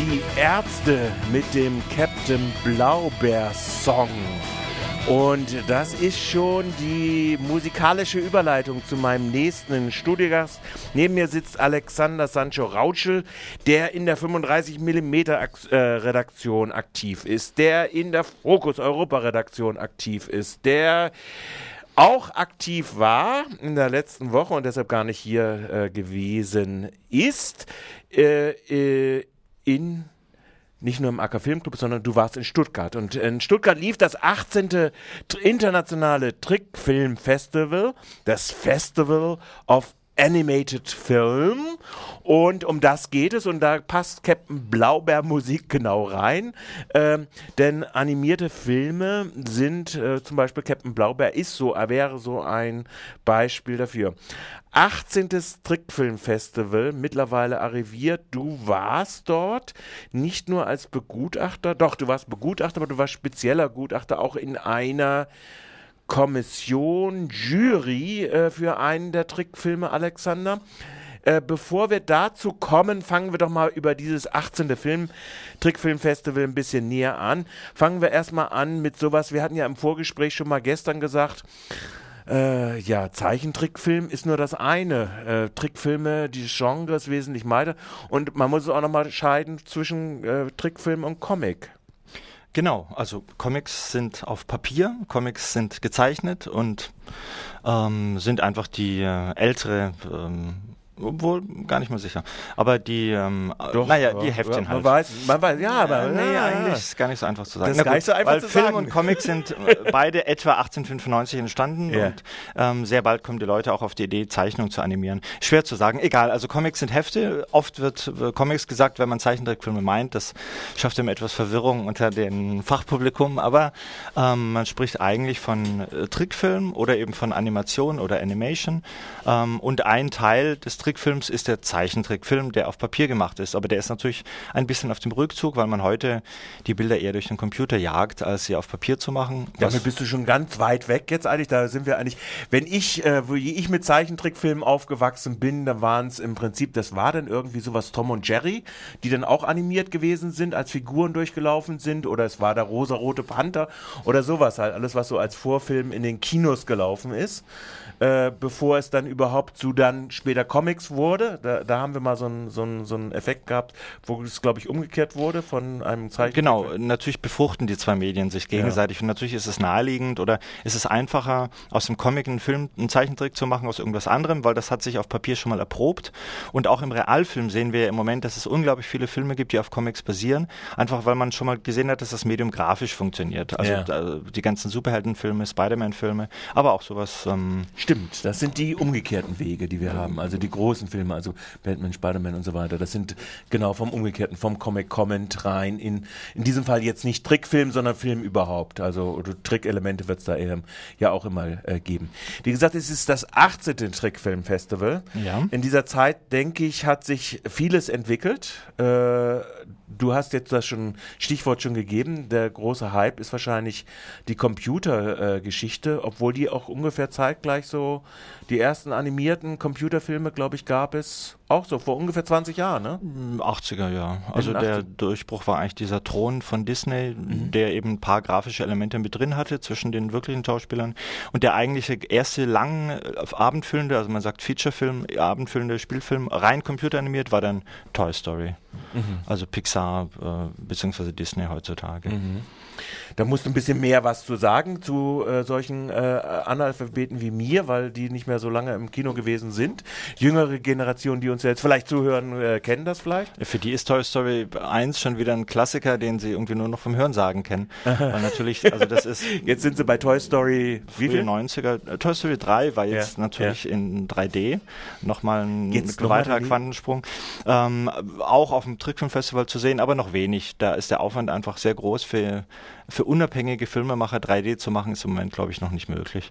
Die Ärzte mit dem Captain Blaubeer-Song. Und das ist schon die musikalische Überleitung zu meinem nächsten Studiogast. Neben mir sitzt Alexander Sancho Rautschel, der in der 35mm Redaktion aktiv ist, der in der Focus Europa Redaktion aktiv ist, der auch aktiv war in der letzten Woche und deshalb gar nicht hier gewesen ist, nicht nur im AK Filmclub, sondern du warst in Stuttgart. Und in Stuttgart lief das 18. internationale Trickfilmfestival, das Festival of Animated Film. Und um das geht es und da passt Captain Blaubeer Musik genau rein. Denn animierte Filme sind, zum Beispiel Captain Blaubeer wäre so ein Beispiel dafür. 18. Trickfilmfestival, mittlerweile arriviert. Du warst dort nicht nur als Begutachter, doch, du warst Begutachter, aber du warst spezieller Gutachter auch in einer Kommission, Jury für einen der Trickfilme, Alexander. Bevor wir dazu kommen, fangen wir doch mal über dieses 18. Trickfilmfestival ein bisschen näher an. Fangen wir erstmal an mit sowas, wir hatten ja im Vorgespräch schon mal gestern gesagt, Zeichentrickfilm ist nur das eine. Trickfilme, die Genre ist wesentlich weiter. Und man muss auch nochmal scheiden zwischen Trickfilm und Comic. Genau, also Comics sind auf Papier, Comics sind gezeichnet und sind einfach die ältere, obwohl gar nicht mal sicher, aber die, die Heftchen halt. Man weiß, ja, aber eigentlich ist gar nicht so einfach zu sagen. Das ist gar nicht so einfach zu sagen. Film und Comic sind beide etwa 1895 entstanden und sehr bald kommen die Leute auch auf die Idee, Zeichnung zu animieren. Schwer zu sagen, egal, also Comics sind Hefte, oft wird Comics gesagt, wenn man Zeichentrickfilme meint, das schafft immer etwas Verwirrung unter dem Fachpublikum, aber man spricht eigentlich von Trickfilm oder eben von Animation oder Animation und ein Teil des Trickfilms ist der Zeichentrickfilm, der auf Papier gemacht ist. Aber der ist natürlich ein bisschen auf dem Rückzug, weil man heute die Bilder eher durch den Computer jagt, als sie auf Papier zu machen. Damit bist du schon ganz weit weg jetzt eigentlich. Da sind wir eigentlich, wie ich mit Zeichentrickfilmen aufgewachsen bin, da waren es im Prinzip, das war dann irgendwie sowas Tom und Jerry, die dann auch animiert gewesen sind, als Figuren durchgelaufen sind. Oder es war der rosa-rote Panther oder sowas halt. Alles, was so als Vorfilm in den Kinos gelaufen ist. Bevor es dann überhaupt zu dann später Comics wurde. Da haben wir mal so einen Effekt gehabt, wo es, glaube ich, umgekehrt wurde von einem Zeichentrick. Genau, natürlich befruchten die zwei Medien sich gegenseitig und natürlich ist es naheliegend oder ist es einfacher, aus dem Comic einen Film, einen Zeichentrick zu machen, aus irgendwas anderem, weil das hat sich auf Papier schon mal erprobt und auch im Realfilm sehen wir im Moment, dass es unglaublich viele Filme gibt, die auf Comics basieren, einfach weil man schon mal gesehen hat, dass das Medium grafisch funktioniert. Also die ganzen Superheldenfilme, Spider-Man-Filme, aber auch sowas. Stimmt, das sind die umgekehrten Wege, die wir haben. Also die großen Filme, also Batman, Spider-Man und so weiter, das sind genau vom umgekehrten, vom Comic-Comment rein. In diesem Fall jetzt nicht Trickfilm, sondern Film überhaupt. Also Trickelemente wird es da ja auch immer geben. Wie gesagt, es ist das 18. Trickfilmfestival. Ja. In dieser Zeit, denke ich, hat sich vieles entwickelt. Du hast jetzt das Stichwort schon gegeben. Der große Hype ist wahrscheinlich die Computergeschichte, obwohl die auch ungefähr zeitgleich so die ersten animierten Computerfilme, glaube ich, gab es auch so vor ungefähr 20 Jahren, ne? 80er, ja. Also der Durchbruch war eigentlich dieser Thron von Disney, der eben ein paar grafische Elemente mit drin hatte zwischen den wirklichen Schauspielern und der eigentliche erste lang abendfüllende, also man sagt Featurefilm, abendfüllende Spielfilm, rein computeranimiert war dann Toy Story. Also Pixar beziehungsweise Disney heutzutage. Da musst du ein bisschen mehr was zu sagen zu solchen Analphabeten wie mir, weil die nicht mehr so lange im Kino gewesen sind. Jüngere Generationen, die uns jetzt vielleicht zuhören, kennen das vielleicht. Für die ist Toy Story 1 schon wieder ein Klassiker, den sie irgendwie nur noch vom Hörensagen kennen. Weil natürlich, also das ist... Jetzt sind sie bei Toy Story, wie viel? 90er. Toy Story 3 war jetzt natürlich in 3D. Nochmal ein weiterer Quantensprung. Auch auf dem Trickfilmfestival zu sehen, aber noch wenig. Da ist der Aufwand einfach sehr groß. Für unabhängige Filmemacher 3D zu machen, ist im Moment, glaube ich, noch nicht möglich.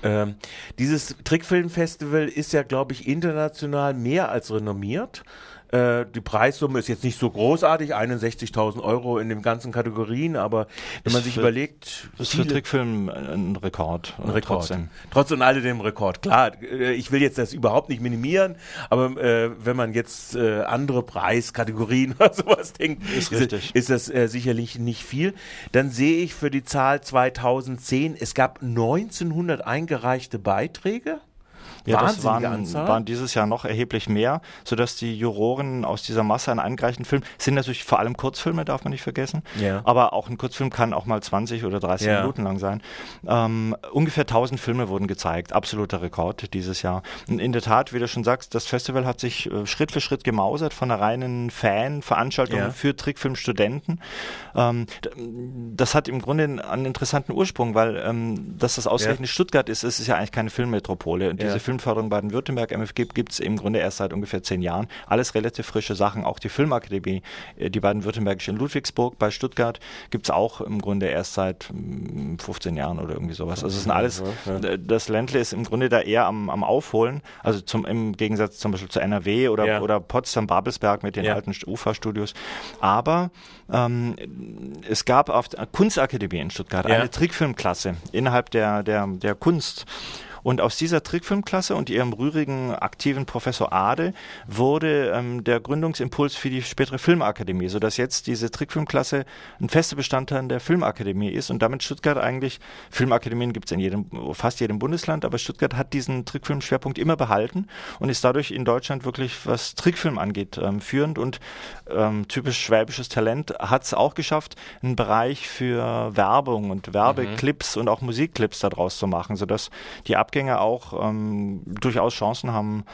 Dieses Trickfilmfestival ist ja, glaube ich, international mehr als renommiert. Die Preissumme ist jetzt nicht so großartig, 61.000 Euro in den ganzen Kategorien, aber wenn man sich überlegt... Das ist für Trickfilm ein Rekord. Ein Rekord. Trotz und alledem Rekord. Klar, ich will jetzt das überhaupt nicht minimieren, aber wenn man jetzt andere Preiskategorien oder sowas denkt, ist das sicherlich nicht viel. Dann sehe ich für die Zahl 2010, es gab 1900 eingereichte Beiträge. Ja, das waren dieses Jahr noch erheblich mehr, sodass die Juroren aus dieser Masse an eingereichten Filmen, sind natürlich vor allem Kurzfilme, darf man nicht vergessen, aber auch ein Kurzfilm kann auch mal 20 oder 30 Minuten lang sein. Ungefähr 1000 Filme wurden gezeigt, absoluter Rekord dieses Jahr. Und in der Tat, wie du schon sagst, das Festival hat sich Schritt für Schritt gemausert von einer reinen Fan-Veranstaltung für Trickfilmstudenten. Das hat im Grunde einen interessanten Ursprung, weil dass das ausgerechnet Stuttgart ist, es ist ja eigentlich keine Filmmetropole. Und diese Filmförderung Baden-Württemberg, MFG, gibt es im Grunde erst seit ungefähr 10 Jahren. Alles relativ frische Sachen. Auch die Filmakademie, die baden-württembergische in Ludwigsburg bei Stuttgart, gibt es auch im Grunde erst seit 15 Jahren oder irgendwie sowas. Also es sind alles, das Ländle ist im Grunde da eher am Aufholen, also im Gegensatz zum Beispiel zu NRW oder Potsdam-Babelsberg mit den alten UFA-Studios. Aber es gab auf der Kunstakademie in Stuttgart eine Trickfilmklasse innerhalb der Kunst. Und aus dieser Trickfilmklasse und ihrem rührigen, aktiven Professor Ade wurde der Gründungsimpuls für die spätere Filmakademie, sodass jetzt diese Trickfilmklasse ein fester Bestandteil der Filmakademie ist und damit Stuttgart eigentlich, Filmakademien gibt es in fast jedem Bundesland, aber Stuttgart hat diesen Trickfilmschwerpunkt immer behalten und ist dadurch in Deutschland wirklich, was Trickfilm angeht, führend und typisch schwäbisches Talent hat es auch geschafft, einen Bereich für Werbung und Werbeclips und auch Musikclips daraus zu machen, sodass die Abgänger auch durchaus Chancen haben,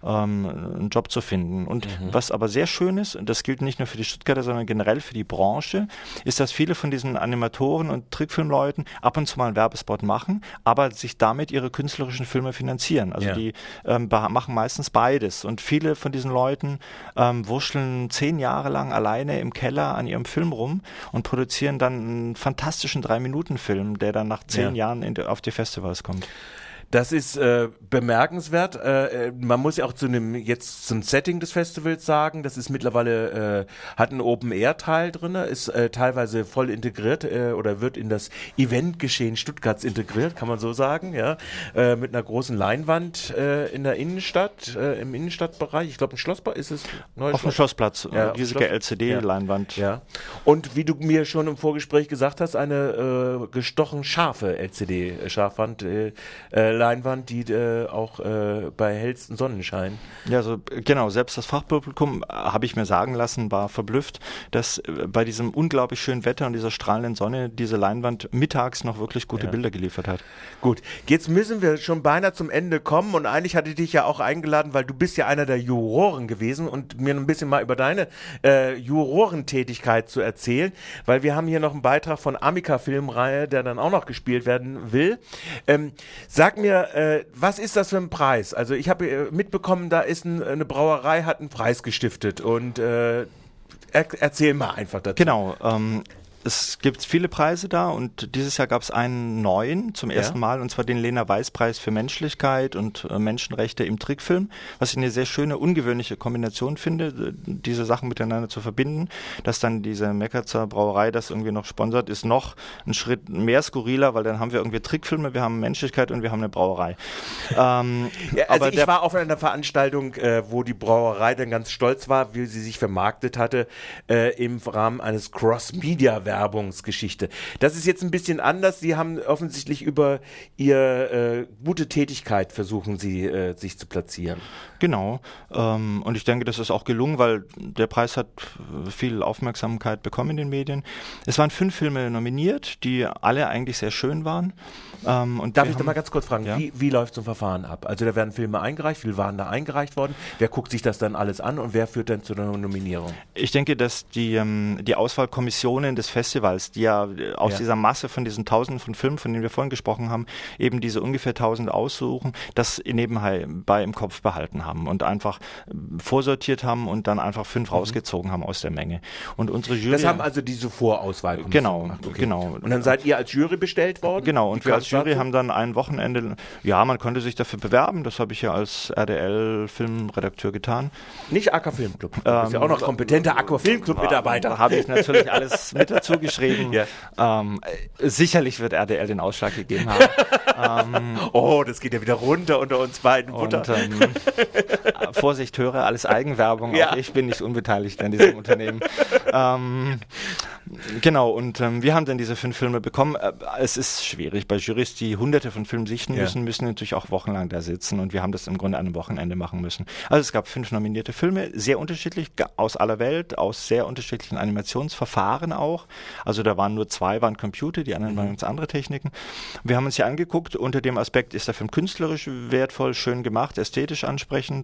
einen Job zu finden. Und was aber sehr schön ist, und das gilt nicht nur für die Stuttgarter, sondern generell für die Branche, ist, dass viele von diesen Animatoren und Trickfilmleuten ab und zu mal einen Werbespot machen, aber sich damit ihre künstlerischen Filme finanzieren. Also die machen meistens beides. Und viele von diesen Leuten wurschteln 10 Jahre lang alleine im Keller an ihrem Film rum und produzieren dann einen fantastischen 3-Minuten-Film, der dann nach 10 Jahren auf die Festivals kommt. Das ist bemerkenswert. Man muss ja auch zum Setting des Festivals sagen, das ist mittlerweile, hat einen Open-Air-Teil drin, ist teilweise voll integriert oder wird in das Eventgeschehen Stuttgarts integriert, kann man so sagen, mit einer großen Leinwand in der Innenstadt, im Innenstadtbereich. Ich glaube, ein Schlossbau ist es. Auf dem Schlossplatz, riesige LCD-Leinwand. Ja. Und wie du mir schon im Vorgespräch gesagt hast, eine gestochen scharfe LCD-Scharfwand, Leinwand, die auch bei hellsten Sonnenschein. Ja, also genau, selbst das Fachpublikum, habe ich mir sagen lassen, war verblüfft, dass bei diesem unglaublich schönen Wetter und dieser strahlenden Sonne diese Leinwand mittags noch wirklich gute Bilder geliefert hat. Gut, jetzt müssen wir schon beinahe zum Ende kommen und eigentlich hatte ich dich ja auch eingeladen, weil du bist ja einer der Juroren gewesen und mir ein bisschen mal über deine Jurorentätigkeit zu erzählen, weil wir haben hier noch einen Beitrag von Amica Filmreihe, der dann auch noch gespielt werden will. Sag mir, was ist das für ein Preis? Also ich habe mitbekommen, da ist eine Brauerei, hat einen Preis gestiftet und erzähl mal einfach dazu. Genau, es gibt viele Preise da und dieses Jahr gab es einen neuen zum ersten Mal, und zwar den Lena-Weiß-Preis für Menschlichkeit und Menschenrechte im Trickfilm, was ich eine sehr schöne, ungewöhnliche Kombination finde, diese Sachen miteinander zu verbinden. Dass dann diese Meckerzer Brauerei das irgendwie noch sponsert, ist noch ein Schritt mehr skurriler, weil dann haben wir irgendwie Trickfilme, wir haben Menschlichkeit und wir haben eine Brauerei. Ich war auf einer Veranstaltung, wo die Brauerei dann ganz stolz war, wie sie sich vermarktet hatte, im Rahmen eines Cross-Media-Werbungsgeschichte. Das ist jetzt ein bisschen anders. Sie haben offensichtlich über ihre gute Tätigkeit versuchen sie, sich zu platzieren. Genau. Und ich denke, das ist auch gelungen, weil der Preis hat viel Aufmerksamkeit bekommen in den Medien. Es waren 5 Filme nominiert, die alle eigentlich sehr schön waren. Darf ich da mal ganz kurz fragen, wie läuft so ein Verfahren ab? Also da werden Filme eingereicht, wie viele waren da eingereicht worden? Wer guckt sich das dann alles an und wer führt dann zu einer Nominierung? Ich denke, dass die Auswahlkommissionen des Festivals, die ja aus dieser Masse von diesen Tausenden von Filmen, von denen wir vorhin gesprochen haben, eben diese ungefähr 1000 aussuchen, das nebenbei im Kopf behalten haben und einfach vorsortiert haben und dann einfach 5 rausgezogen haben aus der Menge. Und unsere Jury... Das haben also diese Vorauswahl gemacht. Genau. Und dann seid ihr als Jury bestellt worden? Genau, und wir als Jury haben dann ein Wochenende, ja, man konnte sich dafür bewerben, das habe ich ja als RDL-Filmredakteur getan. Nicht AK Filmclub, du bist ja auch noch kompetenter AK Filmclub-Mitarbeiter. Da habe ich natürlich alles mit dazu geschrieben. Ja. Sicherlich wird RDL den Ausschlag gegeben haben. Oh, das geht ja wieder runter unter uns beiden. Und, Vorsicht, höre, alles Eigenwerbung, auch ich bin nicht unbeteiligt an diesem Unternehmen. Genau, und wir haben dann diese 5 Filme bekommen. Es ist schwierig bei Jurys, die hunderte von Filmen sichten müssen natürlich auch wochenlang da sitzen und wir haben das im Grunde an einem Wochenende machen müssen. Also es gab 5 nominierte Filme, sehr unterschiedlich, aus aller Welt, aus sehr unterschiedlichen Animationsverfahren auch. Also da waren nur 2 waren Computer, die anderen waren ganz andere Techniken. Wir haben uns hier angeguckt, unter dem Aspekt ist der Film künstlerisch wertvoll, schön gemacht, ästhetisch ansprechend,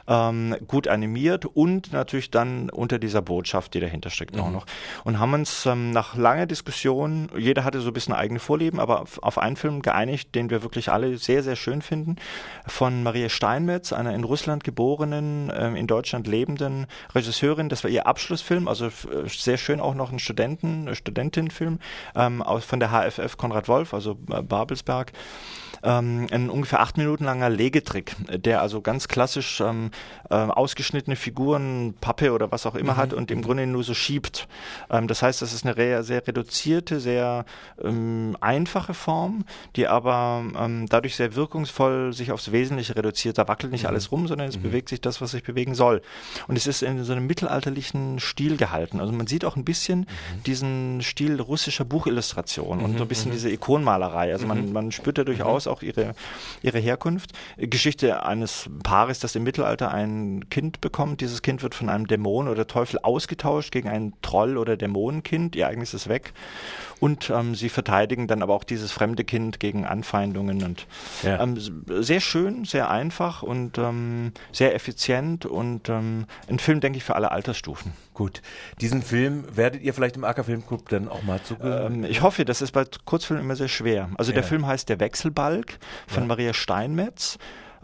gut animiert und natürlich dann unter dieser Botschaft, die dahinter steckt auch noch. Und haben uns nach langer Diskussion, jeder hatte so ein bisschen eigene Vorlieben, aber auf einen Film geeinigt, den wir wirklich alle sehr, sehr schön finden, von Maria Steinmetz, einer in Russland geborenen, in Deutschland lebenden Regisseurin. Das war ihr Abschlussfilm, also sehr schön auch noch ein Studentenfilm von der HFF Konrad Wolf, also Babelsberg. Ein ungefähr 8 Minuten langer Legetrick, der also ganz klassisch ausgeschnittene Figuren, Pappe oder was auch immer hat und im Grunde nur so schiebt. Das heißt, das ist eine sehr reduzierte, sehr einfache Form, die aber dadurch sehr wirkungsvoll sich aufs Wesentliche reduziert. Da wackelt nicht alles rum, sondern es bewegt sich das, was sich bewegen soll. Und es ist in so einem mittelalterlichen Stil gehalten. Also man sieht auch ein bisschen diesen Stil russischer Buchillustration und so ein bisschen diese Ikonmalerei. Also man spürt da durchaus auch ihre Herkunft. Geschichte eines Paares, das im Mittelalter ein Kind bekommt. Dieses Kind wird von einem Dämon oder Teufel ausgetauscht gegen ein Troll- oder Dämonenkind. Ihr eigenes ist weg. Und sie verteidigen dann aber auch dieses fremde Kind gegen Anfeindungen. Und sehr schön, sehr einfach und sehr effizient und ein Film, denke ich, für alle Altersstufen. Gut. Diesen Film werdet ihr vielleicht im AK Filmclub dann auch mal zugehören? Ich hoffe, das ist bei Kurzfilmen immer sehr schwer. Also der Film heißt Der Wechselbalg von Maria Steinmetz.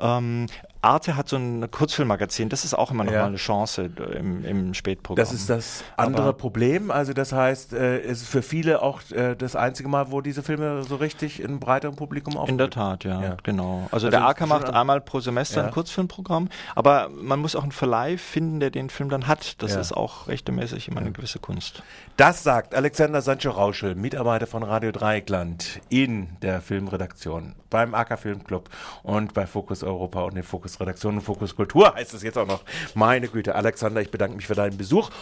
Arte hat so ein Kurzfilmmagazin, das ist auch immer noch mal eine Chance im Spätprogramm. Das ist das andere Problem, also das heißt, es ist für viele auch das einzige Mal, wo diese Filme so richtig in breiterem Publikum auftreten. In der Tat, genau. Also der AK macht einmal pro Semester ein Kurzfilmprogramm, aber man muss auch einen Verleih finden, der den Film dann hat. Das ist auch rechtmäßig immer eine gewisse Kunst. Das sagt Alexander Sancho-Rauschel, Mitarbeiter von Radio Dreieckland in der Filmredaktion beim AK Filmclub und bei Fokus Europa und den Fokus Redaktion und Fokus Kultur heißt es jetzt auch noch. Meine Güte, Alexander, ich bedanke mich für deinen Besuch